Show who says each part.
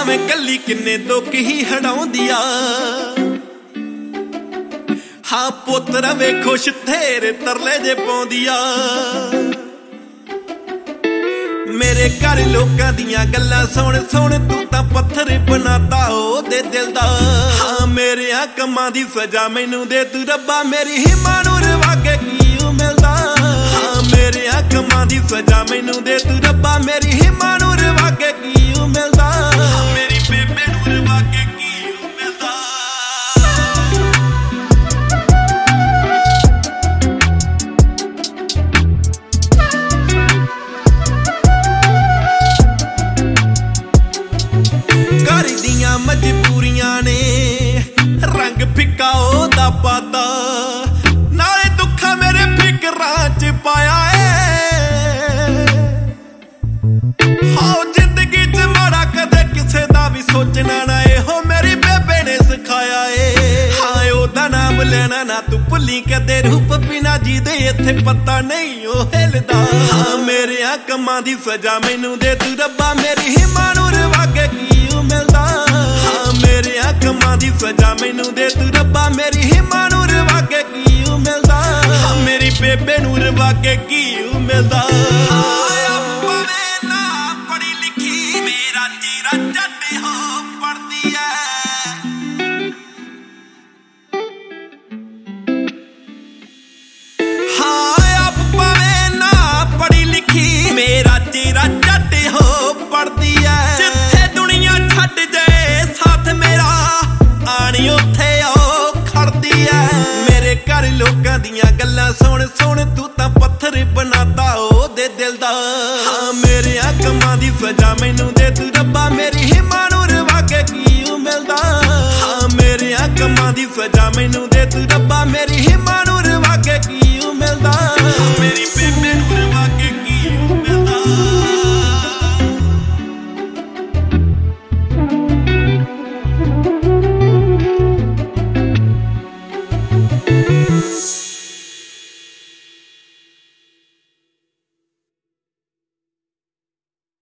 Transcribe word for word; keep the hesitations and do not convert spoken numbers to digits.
Speaker 1: भावें कली किन्ने दुख ही हटाउंदी आ। हाँ पुत रवे खुश तेरे तरले जे पाउंदी आ। मेरे घर लोकां दियां गल्लां सुण सुण तू तां पत्थर बनाता ओदे दिल दा। हाँ मेरे कमां दी सजा मैनू दे तू रब्बा मेरी हिम्मा नूं रवा के की मिलदा। हाँ मेरे कमां दी सजा मैनू दे तू रब्बा मेरी हिम्मा नूं रवा के की मिलदा। मेरी बेबे नूं रवा के की मिलदा। घर दियां मजबूरियां ने रंग फिक्का ओदा पाता। नाले दुखा मेरे फिकरां च पाया है। हाँ जिंदगी च माड़ा कदे किसे दा भी सोचना ना एहो मेरी बेबे ने सिखाया है। हाँ ओदा नाम लेना ना तू भुल्ली कदे रूप बिना जी दे इत्थे पता नहीं ओ हिलदा। हाँ मेरे कमां दी सजा मैनू दे तू रब्बा मेरी हिम्मा नूं रवा के की मिलदा। हाँ मेरे कमां दी सजा मैनू दे तू रब्बा मेरी हिम्मा नूं रवा के की मिलदा। हाँ मेरी बेबे नूं रवा के की मिलदा। पढ़ी लिखी मेरा चीरा जट हो पढ़दी है। हाँ अब भावें ना पढ़ी लिखी मेरा चीरा जट हो पढ़दी है। जिथे दुनिया छड्ड जाए साथ मेरा आनी उत्थे ओ खड़दी है। मेरे घर लोकां दियां गल्लां सुण सुण तू तां पत्थर बनाता ओदे दिल दा। हाँ मेरे कमां दी सजा मैनू दे तू रब्बा मेरी हिम्मा नूं रवा के की मिलदा। हाँ मेरे कमां दी सजा मैनू दे तू रब्बा मेरी हिम्मा नूं रवा के